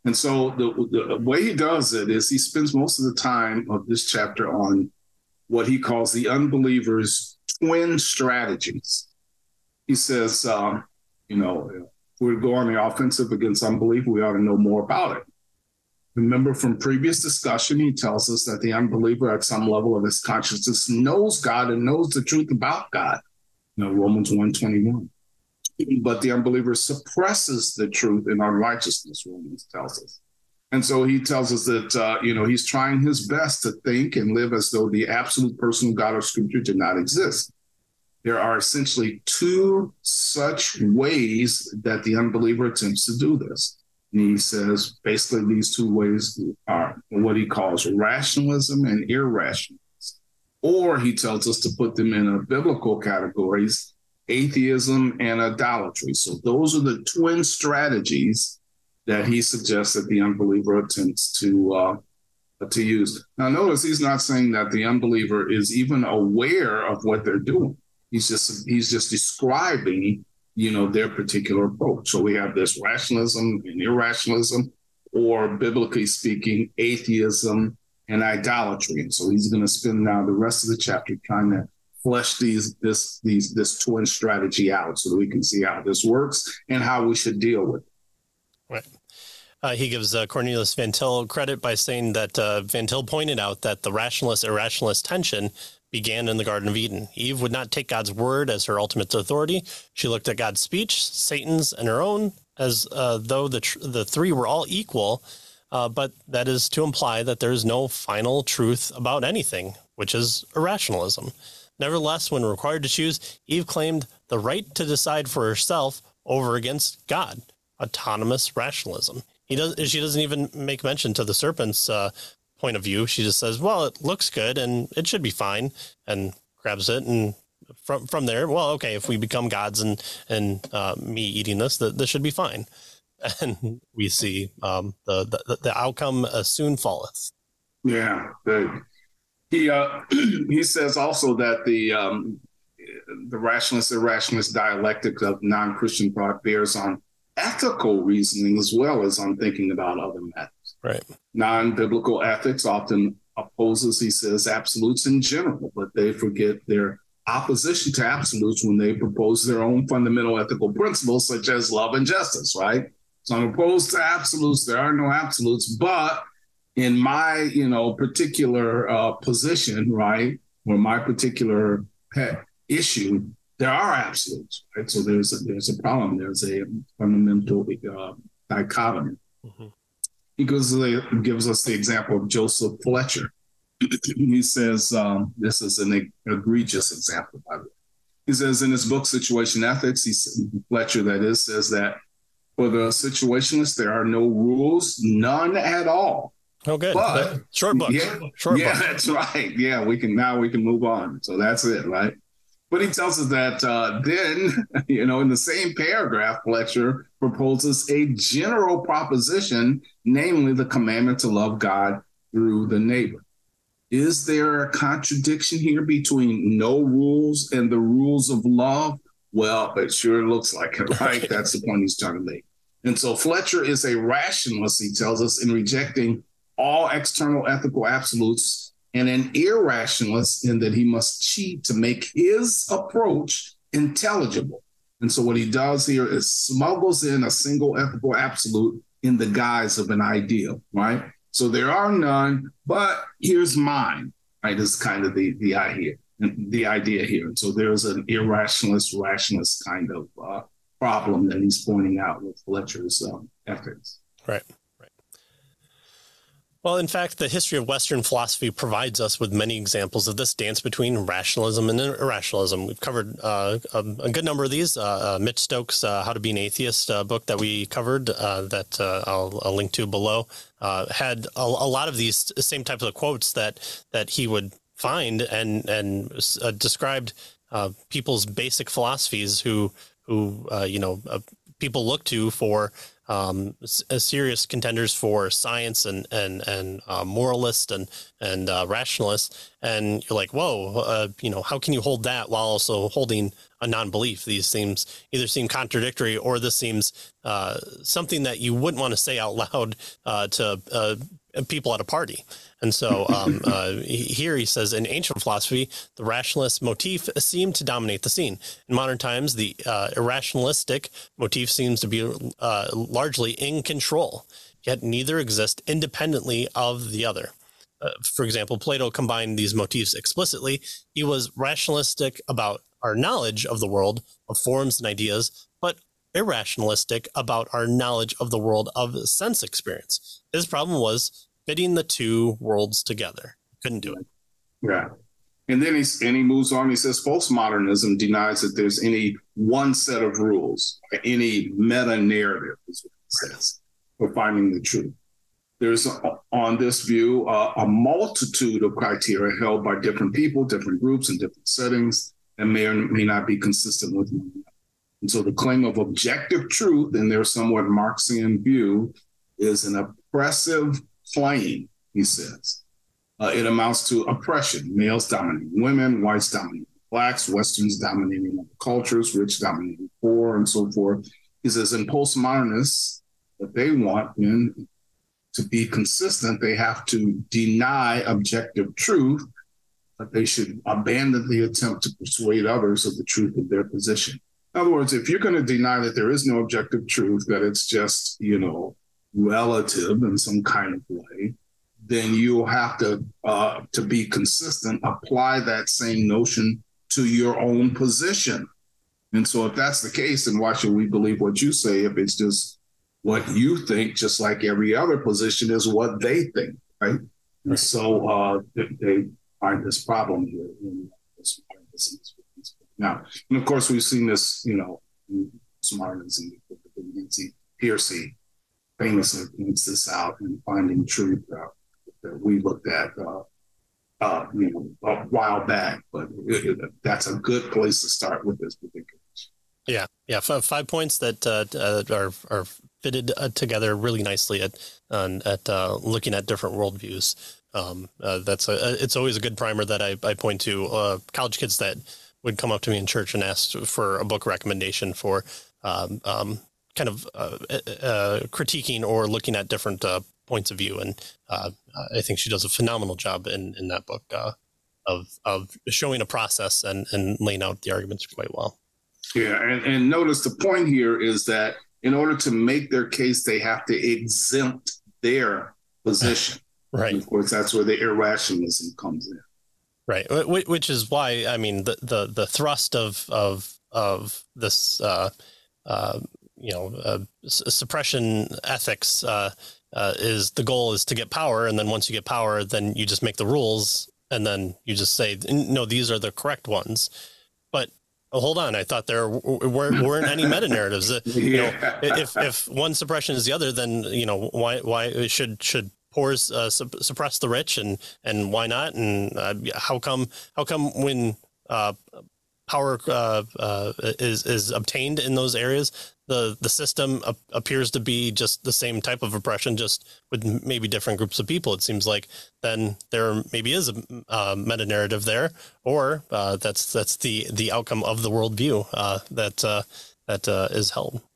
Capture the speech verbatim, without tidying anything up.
And so the, the way he does it is he spends most of the time of this chapter on what he calls the unbeliever's twin strategies. He says, um, you know, if we go on the offensive against unbelief, we ought to know more about it. Remember from previous discussion, he tells us that the unbeliever at some level of his consciousness knows God and knows the truth about God. You know, Romans one twenty-one. But the unbeliever suppresses the truth in unrighteousness, Romans tells us. And so he tells us that, uh, you know, he's trying his best to think and live as though the absolute personal God of Scripture did not exist. There are essentially two such ways that the unbeliever attempts to do this. And he says basically these two ways are what he calls rationalism and irrationalism. Or he tells us to put them in a biblical categories, atheism and idolatry. So those are the twin strategies that he suggests that the unbeliever attempts to uh, to use. Now, notice he's not saying that the unbeliever is even aware of what they're doing. He's just he's just describing, you know, their particular approach. So we have this rationalism and irrationalism, or biblically speaking, atheism and idolatry. And so he's going to spend now the rest of the chapter trying to flesh these this these this twin strategy out so that we can see how this works and how we should deal with it. Right. Uh, he gives uh, Cornelius Van Til credit by saying that uh, Van Til pointed out that the rationalist-irrationalist tension began in the Garden of Eden. Eve would not take God's word as her ultimate authority. She looked at God's speech, Satan's, and her own as uh, though the tr- the three were all equal, uh, but that is to imply that there is no final truth about anything, which is irrationalism. Nevertheless, when required to choose, Eve claimed the right to decide for herself over against God. Autonomous rationalism. He does. She doesn't even make mention to the serpent's uh, point of view. She just says, "Well, it looks good and it should be fine," and grabs it. And from from there, well, okay, if we become gods and and uh, me eating this, that this should be fine. And we see um, the, the the outcome uh, soon falleth. Yeah, the, he uh, he says also that the um, the rationalist irrationalist dialectic of non-Christian thought bears on ethical reasoning as well as on thinking about other matters. Right. Non-biblical ethics often opposes, he says, absolutes in general, but they forget their opposition to absolutes when they propose their own fundamental ethical principles, such as love and justice, right? So I'm opposed to absolutes. There are no absolutes, but in my, you know, particular uh, position, right, or my particular pet issue, there are absolutes, right? So there's a, there's a problem. There's a fundamental uh, dichotomy. Mm-hmm. He gives, gives us the example of Joseph Fletcher. He says, um, this is an egregious example, by the way. He says in his book, Situation Ethics, he, Fletcher, that is, says that for the situationist, there are no rules, none at all. Oh, good. But, short book. Yeah, short yeah, book. That's right. Yeah, we can now we can move on. So that's it, right? But he tells us that uh, then, you know, in the same paragraph, Fletcher proposes a general proposition, namely the commandment to love God through the neighbor. Is there a contradiction here between no rules and the rules of love? Well, it sure looks like it, right? That's the point he's trying to make. And so Fletcher is a rationalist, he tells us, in rejecting all external ethical absolutes, and an irrationalist in that he must cheat to make his approach intelligible. And so what he does here is smuggles in a single ethical absolute in the guise of an ideal, right? So there are none, but here's mine, right? Is kind of the, the idea, the idea here. And so there's an irrationalist, rationalist kind of uh, problem that he's pointing out with Fletcher's um, ethics. Right. Well, in fact, the history of Western philosophy provides us with many examples of this dance between rationalism and irrationalism. We've covered uh, a, a good number of these. Uh, uh, Mitch Stokes' uh, How to Be an Atheist uh, book that we covered uh, that uh, I'll, I'll link to below uh, had a, a lot of these same types of quotes that that he would find and and uh, described uh, people's basic philosophies who who uh, you know uh, people look to for um, s- uh, serious contenders for science and and and uh, moralist and and uh, rationalist, and you're like, whoa, uh, you know, how can you hold that while also holding a non-belief? These seems either seem contradictory, or this seems uh, something that you wouldn't want to say out loud uh, to uh, people at a party. And so um, uh, here he says, in ancient philosophy, the rationalist motif seemed to dominate the scene. In modern times, the uh, irrationalistic motif seems to be uh, largely in control, yet neither exist independently of the other. Uh, for example, Plato combined these motifs explicitly. He was rationalistic about our knowledge of the world, of forms and ideas, but irrationalistic about our knowledge of the world of sense experience. His problem was fitting the two worlds together. Couldn't do it. Yeah. And then he's, and he moves on. He says postmodernism denies that there's any one set of rules, or any meta narrative, is what he says, for finding the truth. There's, on this view, uh, a multitude of criteria held by different people, different groups, and different settings, and may or may not be consistent with one another. And so the claim of objective truth in their somewhat Marxian view is an oppressive claim, he says. Uh, it amounts to oppression, males dominating women, whites dominating blacks, Westerns dominating other cultures, rich dominating poor, and so forth. He says in postmodernists, what they want in, to be consistent, they have to deny objective truth, but they should abandon the attempt to persuade others of the truth of their position. In other words, if you're going to deny that there is no objective truth, that it's just, you know, relative in some kind of way, then you'll have to, uh, to be consistent, apply that same notion to your own position. And so if that's the case, then why should we believe what you say if it's just what you think, just like every other position is what they think, right? And so uh, they, they find this problem here. In this now, and of course, we've seen this, you know, smartism. Nancy Pearcey famously points this out in Finding Truth uh, that we looked at, uh, uh, you know, a while back. But it, it, that's a good place to start with this particular. Yeah, yeah, f- five points that uh, uh, are are fitted uh, together really nicely at uh, at uh, looking at different worldviews. Um, uh, that's a, it's always a good primer that I, I point to uh, college kids that would come up to me in church and ask for a book recommendation for um, um, kind of uh, uh, critiquing or looking at different uh, points of view. And uh, I think she does a phenomenal job in, in that book uh, of of showing a process and, and laying out the arguments quite well. Yeah, and, and notice the point here is that in order to make their case, they have to exempt their position. Right. And of course, that's where the irrationalism comes in. Right, which is why, I mean, the the, the thrust of of of this, uh, uh, you know, uh, suppression ethics uh, uh, is the goal is to get power, and then once you get power, then you just make the rules, and then you just say, no, these are the correct ones. But oh, hold on, I thought there weren't, weren't any meta narratives. You know, if if one suppression is the other, then you know why why should should poors uh, sup- suppress the rich, and and why not? And uh, how come how come when uh, power uh, uh, is is obtained in those areas, the the system ap- appears to be just the same type of oppression, just with maybe different groups of people? It seems like then there maybe is a uh, meta narrative there, or uh, that's that's the the outcome of the worldview uh, that uh, that uh, is held.